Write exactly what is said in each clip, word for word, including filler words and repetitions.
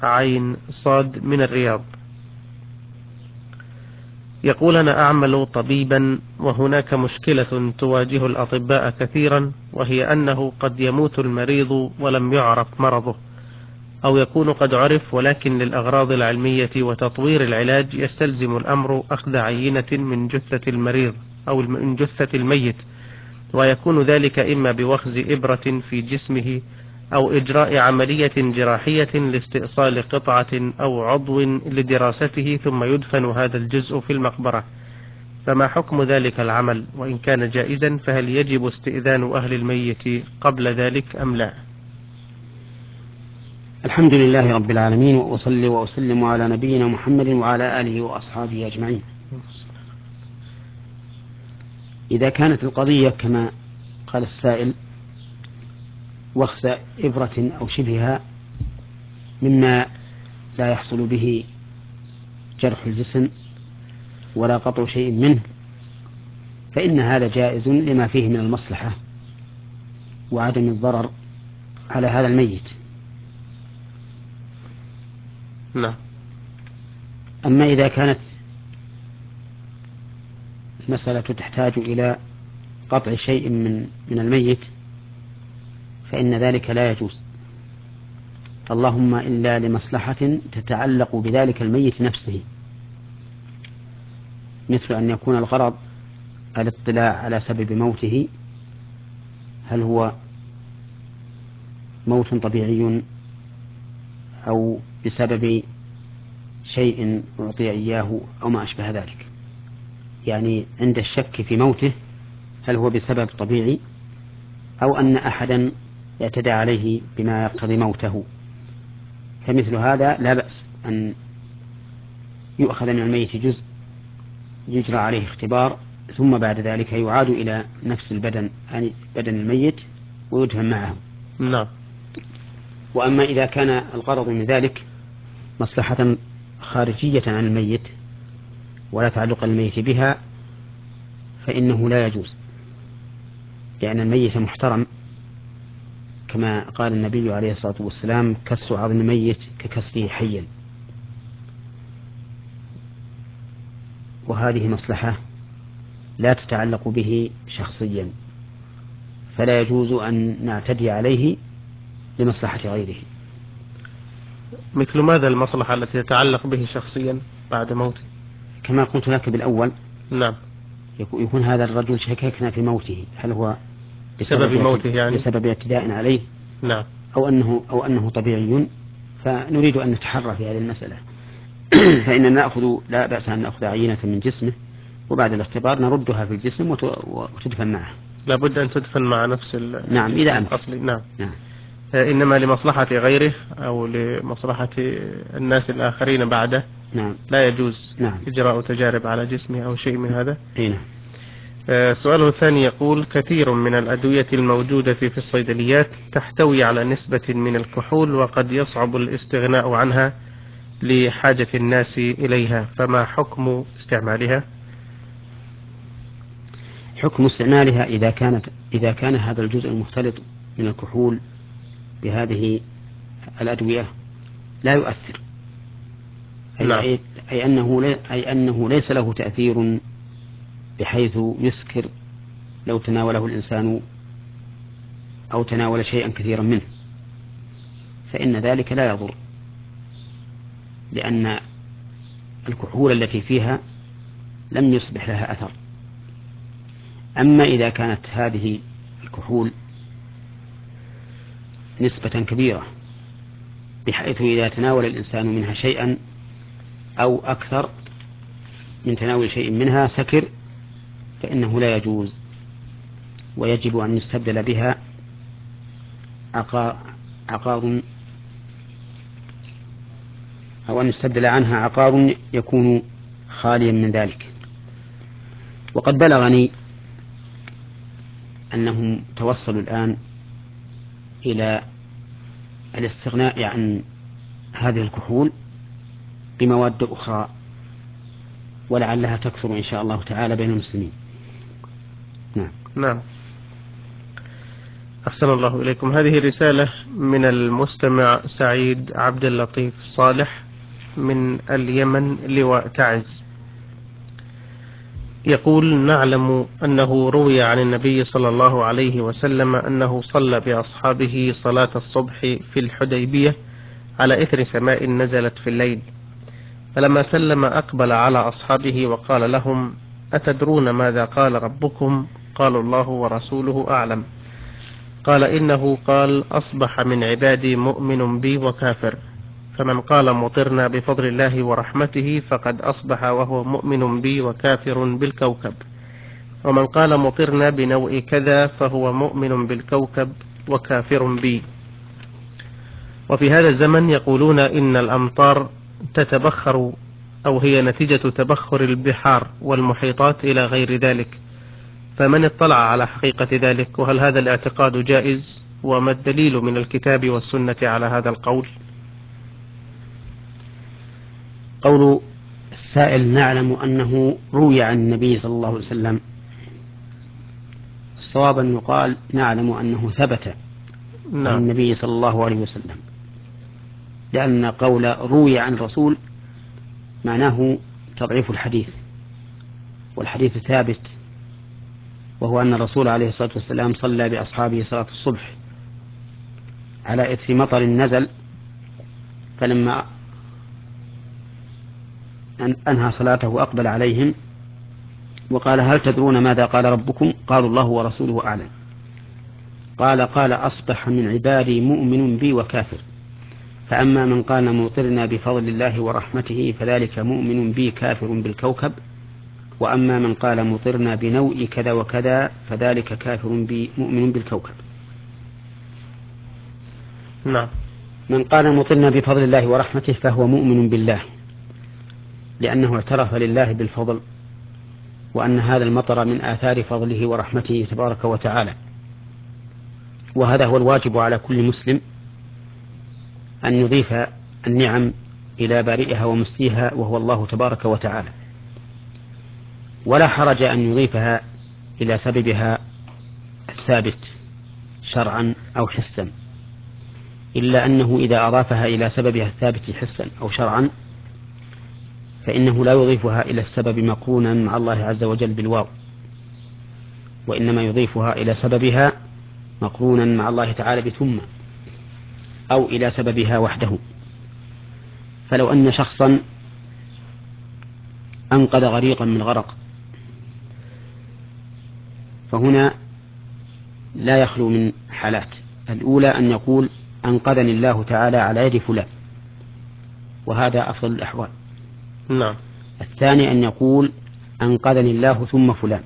عين صاد من الرياض. يقول: أنا أعمل طبيبا، وهناك مشكلة تواجه الأطباء كثيرا، وهي أنه قد يموت المريض ولم يعرف مرضه، أو يكون قد عرف ولكن للأغراض العلمية وتطوير العلاج يستلزم الأمر أخذ عينة من جثة المريض أو من جثة الميت، ويكون ذلك إما بوخز إبرة في جسمه أو إجراء عملية جراحية لاستئصال قطعة أو عضو لدراسته، ثم يدفن هذا الجزء في المقبرة. فما حكم ذلك العمل؟ وإن كان جائزا فهل يجب استئذان أهل الميت قبل ذلك أم لا؟ الحمد لله رب العالمين، وأصلي وأسلم على نبينا محمد وعلى آله وأصحابه أجمعين. إذا كانت القضية كما قال السائل وخز إبرة أو شبهها مما لا يحصل به جرح الجسم ولا قطع شيء منه، فإن هذا جائز لما فيه من المصلحة وعدم الضرر على هذا الميت. نعم. أما إذا كانت المسألة تحتاج إلى قطع شيء من من الميت فإن ذلك لا يجوز، اللهم إلا لمصلحة تتعلق بذلك الميت نفسه، مثل أن يكون الغرض الاطلاع على سبب موته، هل هو موت طبيعي أو بسبب شيء أعطي إياه أو ما أشبه ذلك، يعني عند الشك في موته هل هو بسبب طبيعي أو أن أحدا اعتدى عليه بما يقتضي موته، فمثل هذا لا بأس أن يؤخذ من الميت جزء يجرى عليه اختبار، ثم بعد ذلك يعاد إلى نفس البدن يعني بدن الميت ويدفن معه. نعم. وأما إذا كان الغرض من ذلك مصلحة خارجية عن الميت ولا تعلق الميت بها فإنه لا يجوز، لأن الميت محترم، كما قال النبي عليه الصلاة والسلام: كسر عظم الميت ككسره حيا. وهذه مصلحة لا تتعلق به شخصيا، فلا يجوز أن نعتدي عليه لمصلحة غيره. مثل ماذا المصلحة التي تتعلق به شخصيا بعد موته؟ كما قلت لك بالأول، نعم. يكون هذا الرجل شككنا في موته، هل هو بسبب موته يعني؟ بسبب اعتداء عليه نعم. أو أنه, أو أنه طبيعي، فنريد أن نتحرى في هذه المسألة. فإننا نأخذ لا بأس أن نأخذ عينة من جسمه وبعد الاختبار نردها في الجسم وتدفن معه. لابد أن تدفن مع نفس نعم إذا أمكن. الأصلي. نعم. نعم. إنما لمصلحة غيره أو لمصلحة الناس الآخرين بعده نعم. لا يجوز نعم. إجراء تجارب على جسمه أو شيء من هذا. نعم. سؤاله الثاني يقول: كثير من الأدوية الموجودة في الصيدليات تحتوي على نسبة من الكحول، وقد يصعب الاستغناء عنها لحاجة الناس إليها، فما حكم استعمالها؟ حكم استعمالها إذا كانت إذا كان هذا الجزء المختلط من الكحول بهذه الأدوية لا يؤثر، أي, نعم. أي, أي, أنه لي أي أنه ليس له تأثير بحيث يسكر لو تناوله الإنسان أو تناول شيئا كثيرا منه، فإن ذلك لا يضر، لأن الكحول التي فيها لم يصبح لها أثر. أما إذا كانت هذه الكحول نسبة كبيرة بحيث إذا تناول الإنسان منها شيئا أو أكثر من تناول شيء منها سكر، فإنه لا يجوز، ويجب أن يستبدل بها عقار أو أن يستبدل عنها عقار يكون خاليا من ذلك. وقد بلغني أنهم توصلوا الآن إلى الاستغناء عن هذه الكحول بمواد أخرى، ولعلها تكثر إن شاء الله تعالى بين المسلمين. نعم. نعم. أحسن الله إليكم. هذه رسالة من المستمع سعيد عبد اللطيف صالح من اليمن، لواء تعز. يقول: نعلم أنه روي عن النبي صلى الله عليه وسلم أنه صلى بأصحابه صلاة الصبح في الحديبية على إثر سماء نزلت في الليل، فلما سلم أقبل على أصحابه وقال لهم: أتدرون ماذا قال ربكم؟ قالوا: الله ورسوله أعلم. قال: إنه قال: أصبح من عبادي مؤمن بي وكافر، فمن قال مطرنا بفضل الله ورحمته فقد أصبح وهو مؤمن بي وكافر بالكوكب، ومن قال مطرنا بنوء كذا فهو مؤمن بالكوكب وكافر بي. وفي هذا الزمن يقولون إن الأمطار تتبخر، أو هي نتيجة تبخر البحار والمحيطات إلى غير ذلك، فمن اطلع على حقيقة ذلك؟ وهل هذا الاعتقاد جائز؟ وما الدليل من الكتاب والسنة على هذا القول؟ قول السائل: نعلم أنه روي عن النبي صلى الله عليه وسلم. الصواب أن يقال: نعلم أنه ثبت عن نعم. النبي صلى الله عليه وسلم، لأن قول روي عن الرسول معناه تضعيف الحديث، والحديث ثابت، وهو أن الرسول عليه الصلاة والسلام صلى بأصحابه صلاة الصبح على إثر مطر نزل، فلما أنهى صلاته أقبل عليهم وقال: هل تدرون ماذا قال ربكم؟ قالوا: الله ورسوله أعلم. قال قال أصبح من عبادي مؤمن بي وكافر، فأما من قال مطرنا بفضل الله ورحمته فذلك مؤمن بي كافر بالكوكب، وأما من قال مطرنا بنوء كذا وكذا فذلك كافر بي مؤمن بالكوكب. نعم. من قال مطرنا بفضل الله ورحمته فهو مؤمن بالله، لأنه اعترف لله بالفضل، وأن هذا المطر من آثار فضله ورحمته تبارك وتعالى. وهذا هو الواجب على كل مسلم، أن يضيف النعم إلى بارئها ومسيها، وهو الله تبارك وتعالى، ولا حرج أن يضيفها إلى سببها الثابت شرعا أو حسا، إلا أنه إذا أضافها إلى سببها الثابت حسا أو شرعا فإنه لا يضيفها إلى السبب مقرونا مع الله عز وجل بالواو، وإنما يضيفها إلى سببها مقرونا مع الله تعالى بثم، أو إلى سببها وحده. فلو أن شخصا أنقذ غريقا من غرق، فهنا لا يخلو من حالات: الأولى أن يقول: أنقذني الله تعالى على يد فلان، وهذا أفضل الأحوال. نعم. الثاني أن يقول: أنقذني الله ثم فلان،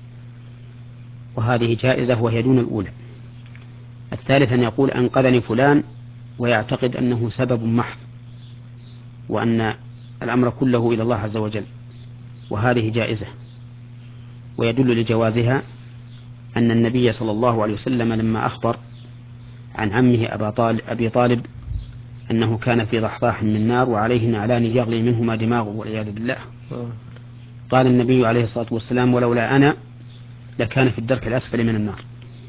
وهذه جائزة وهي دون الأولى. الثالث أن يقول: أنقذني فلان، ويعتقد أنه سبب محض، وأن الأمر كله إلى الله عز وجل، وهذه جائزة. ويدل لجوازها أن النبي صلى الله عليه وسلم لما أخبر عن عمه أبا طالب أبي طالب أنه كان في ضحضاح من نار وعليه نعلان يغلي منهما دماغه والعياذ بالله، قال النبي عليه الصلاة والسلام: ولولا أنا لكان في الدرك الأسفل من النار.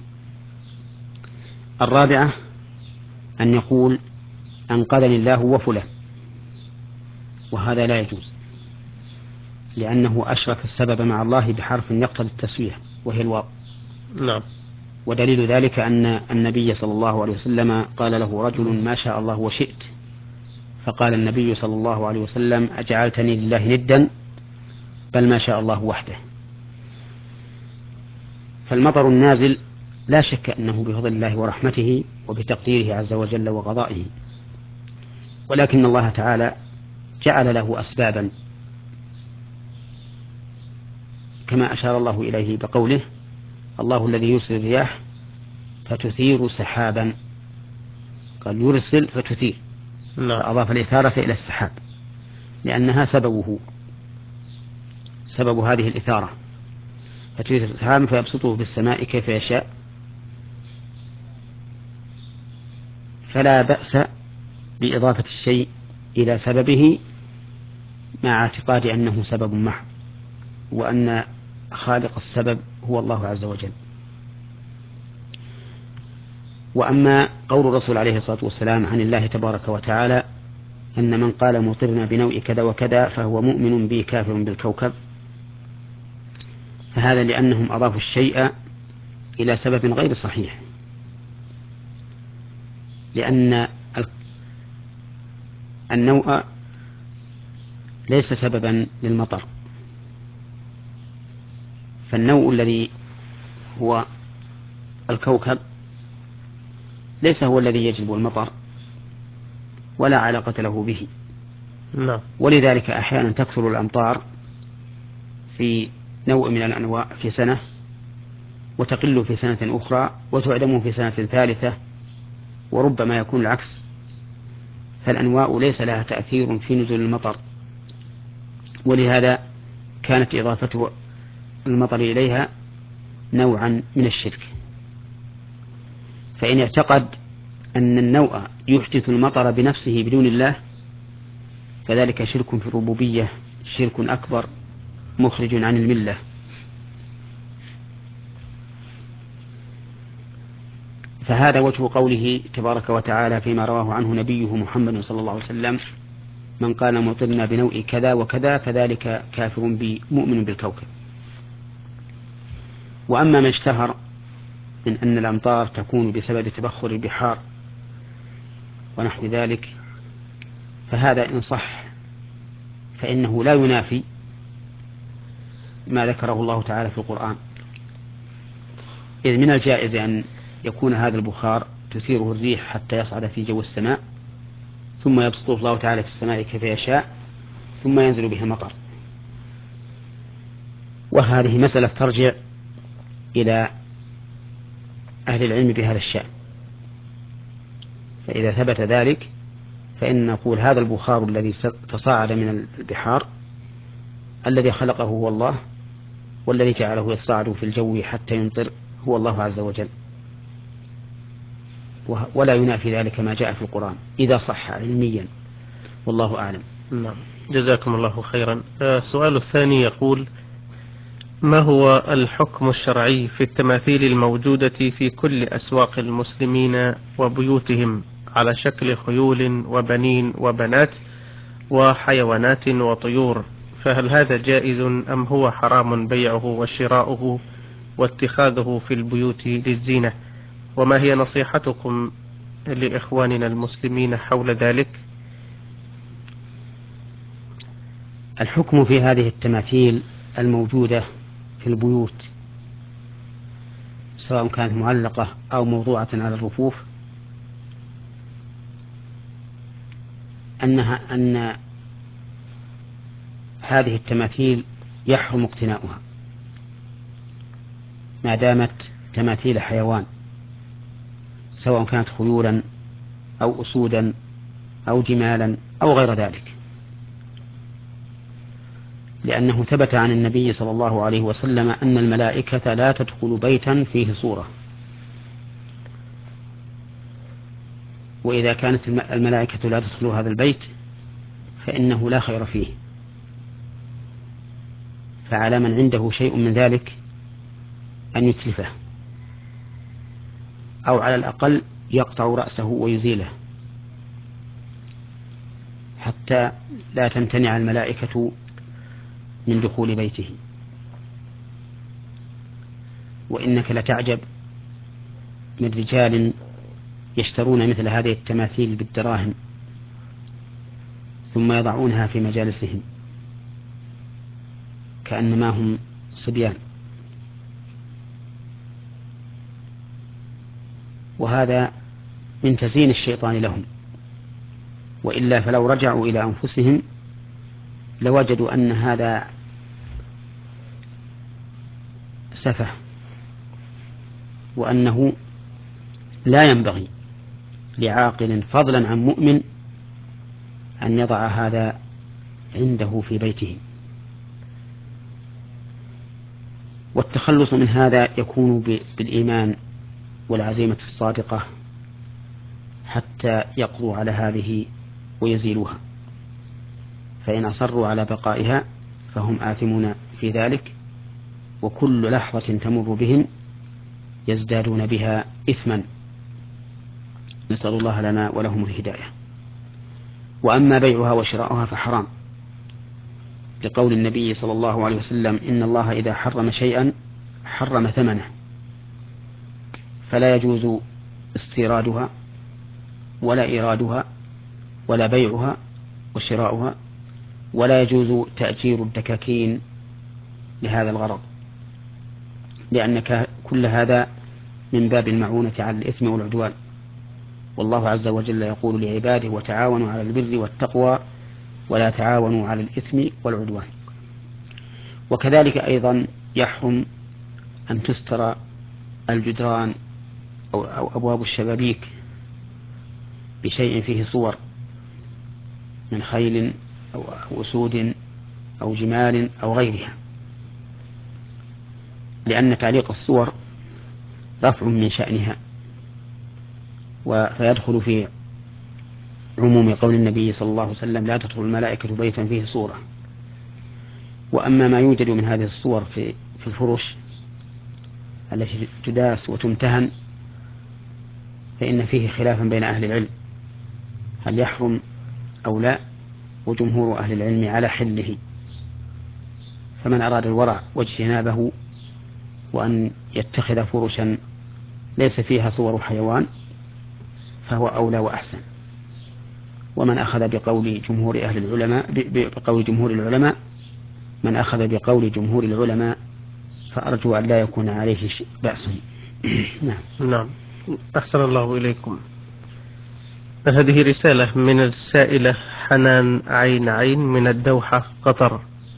الرابعة أن يقول: أنقذني الله وفلان، وهذا لا يجوز، لأنه أشرك السبب مع الله بحرف يقتضي التسوية وهي الواو. نعم. ودليل ذلك أن النبي صلى الله عليه وسلم قال له رجل: ما شاء الله وشئت، فقال النبي صلى الله عليه وسلم: أجعلتني لله ندا؟ بل ما شاء الله وحده. فالمطر النازل لا شك أنه بفضل الله ورحمته وبتقديره عز وجل وقضائه، ولكن الله تعالى جعل له أسبابا، كما أشار الله إليه بقوله: الله الذي يرسل الرياح فتثير سحابا. قال يرسل فتثير، فأضاف الإثارة إلى السحاب لأنها سببه، سبب هذه الإثارة، فتثير السحاب فيبسطه في السماء كيف يشاء. فلا بأس بإضافة الشيء إلى سببه مع اعتقاد أنه سبب محض، وأن خالق السبب هو الله عز وجل. وأما قول الرسول عليه الصلاة والسلام عن الله تبارك وتعالى أن من قال مطرنا بنوء كذا وكذا فهو مؤمن بي كافر بالكوكب، فهذا لأنهم أضافوا الشيء إلى سبب غير صحيح، لأن النوء ليس سببا للمطر، فالنوء الذي هو الكوكب ليس هو الذي يجلب المطر ولا علاقة له به. لا. ولذلك أحيانا تكثر الأمطار في نوع من الأنواع في سنة، وتقل في سنة أخرى، وتعدم في سنة ثالثة، وربما يكون العكس. فالأنواع ليس لها تأثير في نزول المطر، ولهذا كانت إضافة المطر إليها نوعا من الشرك. فإن اعتقد أن النوء يحدث المطر بنفسه بدون الله فذلك شرك في الربوبية، شرك أكبر مخرج عن الملة. فهذا وجه قوله تبارك وتعالى فيما رواه عنه نبيه محمد صلى الله عليه وسلم: من قال مطرنا بنوء كذا وكذا فذلك كافر بي مؤمن بالكوكب. وأما ما اشتهر من أن الأمطار تكون بسبب تبخر البحار ونحو ذلك، فهذا إن صح فإنه لا ينافي ما ذكره الله تعالى في القرآن، إذ من الجائز أن يكون هذا البخار تثيره الريح حتى يصعد في جو السماء، ثم يبسطه الله تعالى في السماء كيف يشاء، ثم ينزل به المطر. وهذه مسألة ترجع إلى أهل العلم بهذا الشأن، فإذا ثبت ذلك فإن نقول هذا البخار الذي تصاعد من البحار الذي خلقه هو الله، والذي جعله يتصاعد في الجو حتى يمطر هو الله عز وجل، ولا ينافي ذلك ما جاء في القرآن إذا صح علميا، والله أعلم. نعم، جزاكم الله خيرا. السؤال الثاني يقول: ما هو الحكم الشرعي في التماثيل الموجودة في كل أسواق المسلمين وبيوتهم على شكل خيول وبنين وبنات وحيوانات وطيور؟ فهل هذا جائز أم هو حرام بيعه وشراؤه واتخاذه في البيوت للزينة؟ وما هي نصيحتكم لإخواننا المسلمين حول ذلك؟ الحكم في هذه التماثيل الموجودة في البيوت سواء كانت معلقة أو موضوعة على الرفوف أنها أن هذه التماثيل يحرم اقتناؤها ما دامت تماثيل حيوان، سواء كانت خيولا أو أسودا أو جمالا أو غير ذلك، لأنه ثبت عن النبي صلى الله عليه وسلم أن الملائكة لا تدخل بيتا فيه صورة، وإذا كانت الملائكة لا تدخل هذا البيت فإنه لا خير فيه، فعلى من عنده شيء من ذلك أن يتلفه، أو على الأقل يقطع رأسه ويزيله حتى لا تمتنع الملائكة من دخول بيته. وإنك لتعجب من رجال يشترون مثل هذه التماثيل بالدراهم ثم يضعونها في مجالسهم كأنما هم صبيان، وهذا من تزيين الشيطان لهم، وإلا فلو رجعوا إلى أنفسهم لوجدوا أن هذا سفه، وأنه لا ينبغي لعاقل فضلا عن مؤمن أن يضع هذا عنده في بيته. والتخلص من هذا يكون بالإيمان والعزيمة الصادقة حتى يقضوا على هذه ويزيلوها، فإن أصروا على بقائها فهم آثمون في ذلك، وكل لحظة تمر بهم يزدادون بها إثما نسأل الله لنا ولهم الهداية. وأما بيعها وشراؤها فحرام، لقول النبي صلى الله عليه وسلم: إن الله إذا حرم شيئا حرم ثمنه، فلا يجوز استيرادها ولا إيرادها ولا بيعها وشراؤها، ولا يجوز تأجير الدكاكين لهذا الغرض، لأن كل هذا من باب المعونة على الإثم والعدوان. والله عز وجل يقول لعباده: وتعاونوا على البر والتقوى ولا تعاونوا على الإثم والعدوان. وكذلك أيضا يحرم أن تستر الجدران أو أبواب الشبابيك بشيء فيه صور من خيل أو أسود أو جمال أو غيرها، لأن تعليق الصور رفع من شأنها، فيدخل في عموم قول النبي صلى الله عليه وسلم: لا تدخل الملائكة بيتا فيه صورة. وأما ما يوجد من هذه الصور في في الفرش التي تداس وتمتهن فإن فيه خلافا بين أهل العلم هل يحرم أو لا، وجمهور أهل العلم على حله. فمن أراد الورع واجتنابه وأن يتخذ فرشا ليس فيها صور حيوان فهو أولى وأحسن. ومن أخذ بقول جمهور أهل العلماء بقول جمهور العلماء من أخذ بقول جمهور العلماء فأرجو أن لا يكون عليه بأس. نعم. نعم. أحسن الله إليكم. هذه رسالة من السائلة حنان عين عين من الدوحة قطر.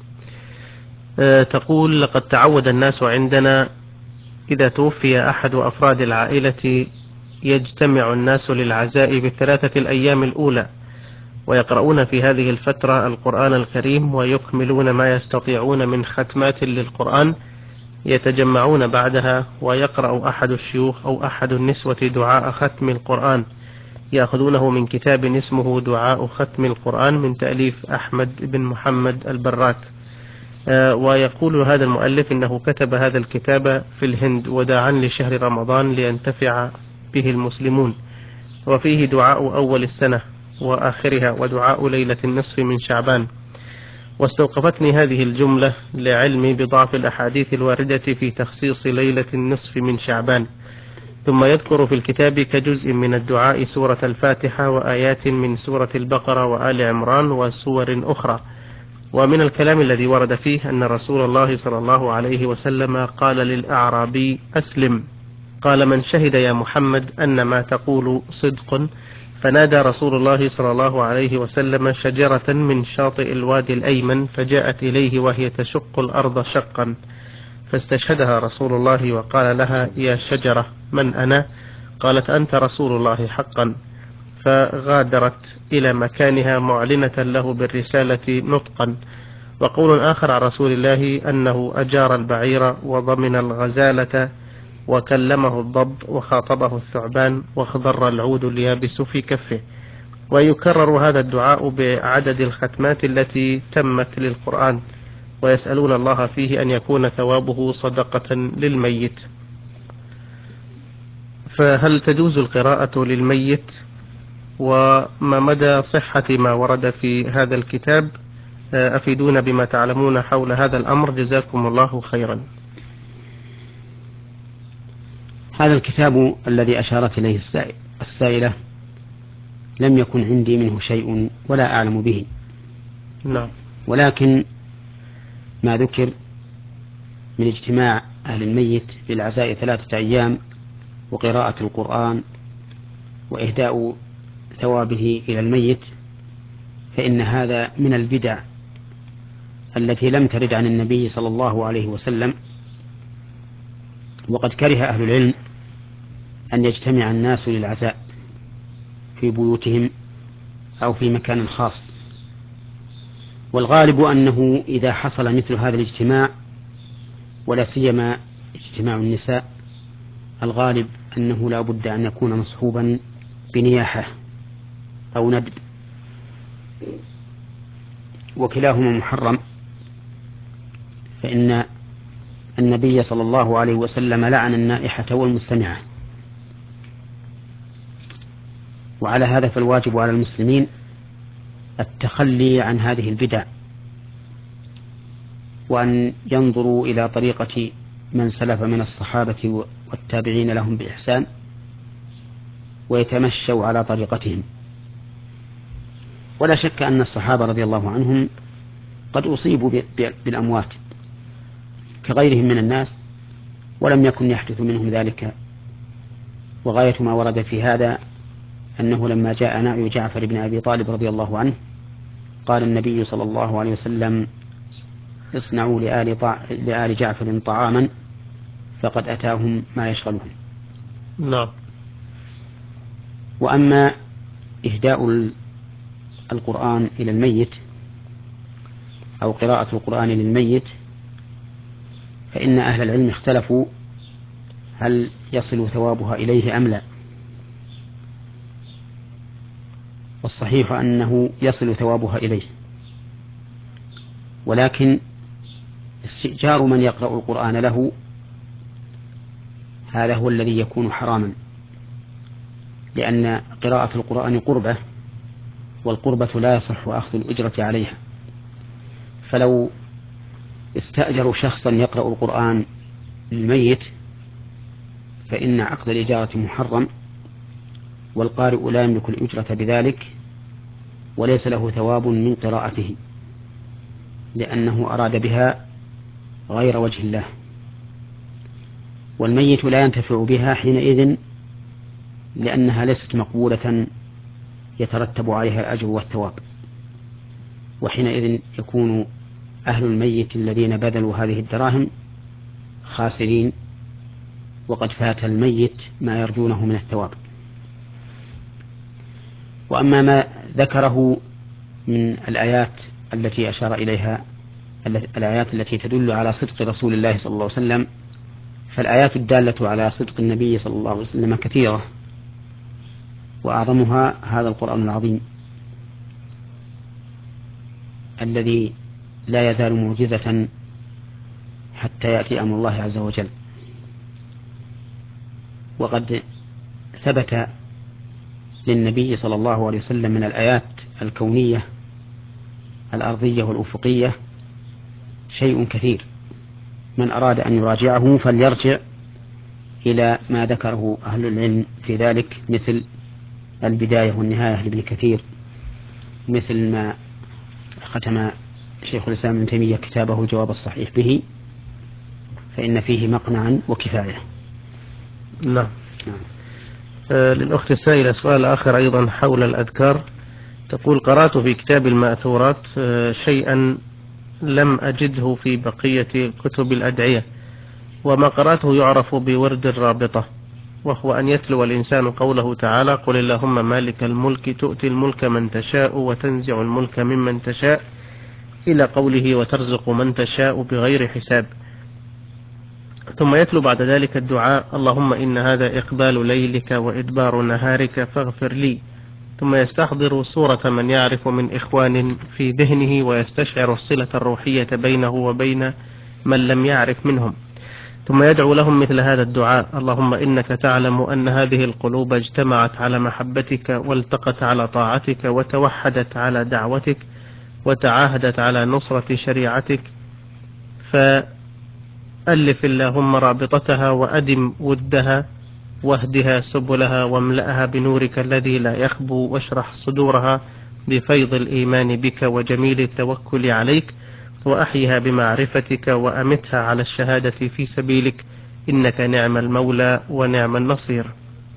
أه تقول: لقد تعود الناس عندنا إذا توفي أحد أفراد العائلة يجتمع الناس للعزاء بالثلاثة الأيام الأولى، ويقرؤون في هذه الفترة القرآن الكريم ويكملون ما يستطيعون من ختمات للقرآن. يتجمعون بعدها ويقرأ أحد الشيوخ أو أحد النسوة دعاء ختم القرآن، يأخذونه من كتاب اسمه دعاء ختم القرآن من تأليف أحمد بن محمد البراك. آه ويقول هذا المؤلف إنه كتب هذا الكتاب في الهند وداعا لشهر رمضان لينتفع به المسلمون، وفيه دعاء أول السنة وآخرها ودعاء ليلة النصف من شعبان. واستوقفتني هذه الجملة لعلمي بضعف الأحاديث الواردة في تخصيص ليلة النصف من شعبان. ثم يذكر في الكتاب كجزء من الدعاء سورة الفاتحة وآيات من سورة البقرة وآل عمران وسور أخرى. ومن الكلام الذي ورد فيه أن رسول الله صلى الله عليه وسلم قال للأعرابي: أسلم. قال: من شهد يا محمد أن ما تقول صدق؟ فنادى رسول الله صلى الله عليه وسلم شجرة من شاطئ الوادي الأيمن فجاءت إليه وهي تشق الأرض شقا، فاستشهدها رسول الله وقال لها: يا شجرة من أنا؟ قالت: أنت رسول الله حقا. فغادرت إلى مكانها معلنة له بالرسالة نطقا. وقول آخر عن رسول الله أنه أجار البعير وضمن الغزالة وكلمه الضب وخاطبه الثعبان واخضر العود اليابس في كفه. ويكرر هذا الدعاء بعدد الختمات التي تمت للقرآن، ويسألون الله فيه أن يكون ثوابه صدقة للميت. فهل تجوز القراءة للميت؟ وما مدى صحة ما ورد في هذا الكتاب؟ أفيدونا بما تعلمون حول هذا الأمر، جزاكم الله خيرا. هذا الكتاب الذي أشارت إليه السائلة لم يكن عندي منه شيء ولا أعلم به. نعم. ولكن ما ذكر من اجتماع أهل الميت للعزاء ثلاثة أيام وقراءة القرآن وإهداء ثوابه إلى الميت، فإن هذا من البدع التي لم ترد عن النبي صلى الله عليه وسلم. وقد كره أهل العلم أن يجتمع الناس للعزاء في بيوتهم أو في مكان خاص، والغالب أنه إذا حصل مثل هذا الاجتماع ولا سيما اجتماع النساء، الغالب أنه لا بد أن يكون مصحوبا بنياحة أو ندب، وكلاهما محرم، فإن النبي صلى الله عليه وسلم لعن النائحة والمستمعة. وعلى هذا فالواجب على المسلمين التخلي عن هذه البدع، وأن ينظروا إلى طريقة من سلف من الصحابة والتابعين لهم بإحسان ويتمشوا على طريقتهم. ولا شك أن الصحابة رضي الله عنهم قد أصيبوا بالأموات كغيرهم من الناس، ولم يكن يحدث منهم ذلك. وغاية ما ورد في هذا أنه لما جاء نعي جعفر بن أبي طالب رضي الله عنه قال النبي صلى الله عليه وسلم: اصنعوا لآل, طع... لآل جعفر طعاما فقد أتاهم ما يشغلهم. نعم. وأما إهداء القرآن إلى الميت أو قراءة القرآن للميت فإن أهل العلم اختلفوا هل يصل ثوابها إليه أم لا. والصحيح أنه يصل ثوابها إليه، ولكن استئجار من يقرأ القرآن له هذا هو الذي يكون حراما، لأن قراءة القرآن قربة، والقربة لا يصح أخذ الأجرة عليها. فلو استأجروا شخصا يقرأ القرآن للميت فإن عقد الإجارة محرم، والقارئ لا يملك الأجرة بذلك، وليس له ثواب من قراءته، لأنه أراد بها غير وجه الله، والميت لا ينتفع بها حينئذ لأنها ليست مقبولة يترتب عليها الأجر والثواب. وحينئذ يكون أهل الميت الذين بذلوا هذه الدراهم خاسرين، وقد فات الميت ما يرجونه من الثواب. وأما ما ذكره من الآيات التي أشار إليها، الآيات التي تدل على صدق رسول الله صلى الله عليه وسلم، فالآيات الدالة على صدق النبي صلى الله عليه وسلم كثيرة، وأعظمها هذا القرآن العظيم الذي لا يزال معجزة حتى يأتي أمر الله عز وجل. وقد ثبت للنبي صلى الله عليه وسلم من الآيات الكونية الأرضية والأفقية شيء كثير، من أراد أن يراجعه فليرجع إلى ما ذكره أهل العلم في ذلك، مثل البداية والنهاية لابن كثير، مثل ما ختم شيخ الإسلام ابن تيمية كتابه الجواب الصحيح به، فإن فيه مقنعا وكفاية. نعم. آه للأخت السائلة سؤال آخر أيضا حول الأذكار، تقول: قرأت في كتاب المأثورات آه شيئا لم أجده في بقية كتب الأدعية، وما قرأته يعرف بورد الرابطة، وهو أن يتلو الإنسان قوله تعالى: قل اللهم مالك الملك تؤتي الملك من تشاء وتنزع الملك ممن تشاء، إلى قوله: وترزق من تشاء بغير حساب. ثم يتلو بعد ذلك الدعاء: اللهم إن هذا إقبال ليلك وإدبار نهارك فاغفر لي. ثم يستحضر صورة من يعرف من إخوان في ذهنه ويستشعر الصلة الروحية بينه وبين من لم يعرف منهم، ثم يدعو لهم مثل هذا الدعاء: اللهم إنك تعلم أن هذه القلوب اجتمعت على محبتك والتقت على طاعتك وتوحدت على دعوتك وتعاهدت على نصرة شريعتك، فألف اللهم رابطتها وأدم ودها واهدها سبلها واملأها بنورك الذي لا يخبو، واشرح صدورها بفيض الإيمان بك وجميل التوكل عليك، وأحيها بمعرفتك وأمتها على الشهادة في سبيلك، إنك نعم المولى ونعم النصير.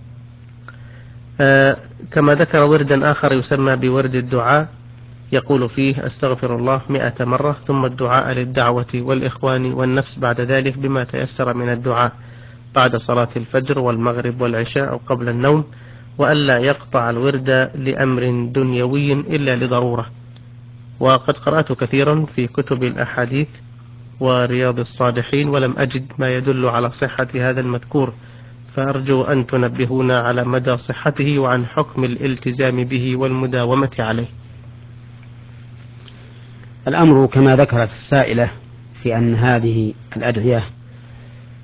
آه كما ذكر وردا آخر يسمى بورد الدعاء، يقول فيه: أستغفر الله مئة مرة، ثم الدعاء للدعوة والإخوان والنفس بعد ذلك بما تيسر من الدعاء بعد صلاة الفجر والمغرب والعشاء أو قبل النوم، وألا يقطع الورد لأمر دنيوي إلا لضرورة. وقد قرأت كثيرا في كتب الأحاديث ورياض الصالحين ولم أجد ما يدل على صحة هذا المذكور، فأرجو أن تنبهونا على مدى صحته وعن حكم الالتزام به والمداومة عليه. الأمر كما ذكرت السائلة في أن هذه الأدعية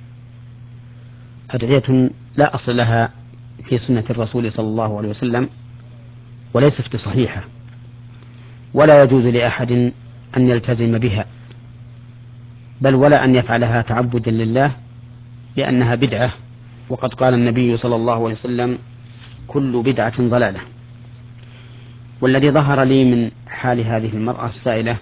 أدعية لا أصل لها في سنة الرسول صلى الله عليه وسلم، وليست بصحيحة، ولا يجوز لأحد أن يلتزم بها، بل ولا أن يفعلها تعبدا لله، لأنها بدعة، وقد قال النبي صلى الله عليه وسلم: كل بدعة ضلالة. والذي ظهر لي من حال هذه المرأة السائلة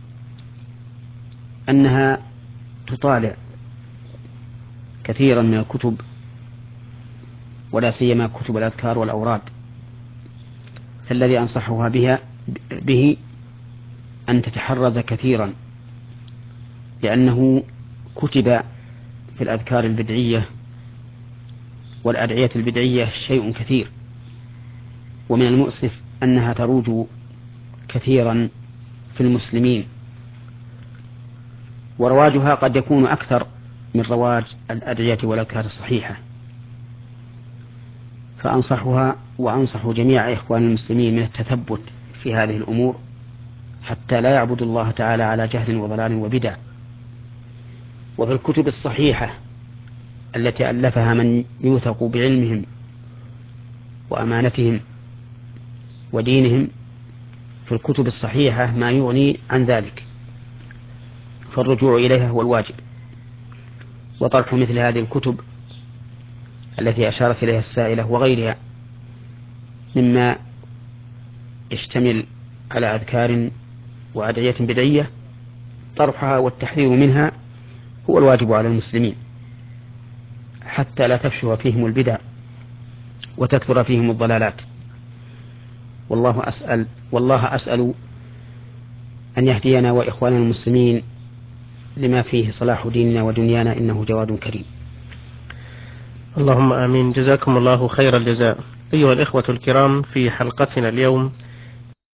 أنها تطالع كثيرا من الكتب، ولا سيما كتب الأذكار والأوراد، فالذي أنصحها بها به أن تتحرز كثيرا، لأنه كتب في الأذكار البدعية والأدعية البدعية شيء كثير، ومن المؤسف أنها تروج كثيرا في المسلمين، ورواجها قد يكون أكثر من رواج الأدعية والأذكار الصحيحة. فأنصحها وأنصح جميع إخوان المسلمين من التثبت في هذه الأمور، حتى لا يعبد الله تعالى على جهل وضلال وبدع. وفي الكتب الصحيحة التي ألفها من يوثق بعلمهم وأمانتهم ودينهم، في الكتب الصحيحة ما يغني عن ذلك، فالرجوع إليها هو الواجب. وطرح مثل هذه الكتب التي أشارت إليها السائلة وغيرها مما يشتمل على أذكار وأدعية بدعية، طرحها والتحذير منها هو الواجب على المسلمين، حتى لا تفشو فيهم البدع وتكثر فيهم الضلالات. والله أسأل والله أسأل أن يهدينا وإخواننا المسلمين لما فيه صلاح ديننا ودنيانا، إنه جواد كريم. اللهم آمين. جزاكم الله خير الجزاء. أيها الإخوة الكرام، في حلقتنا اليوم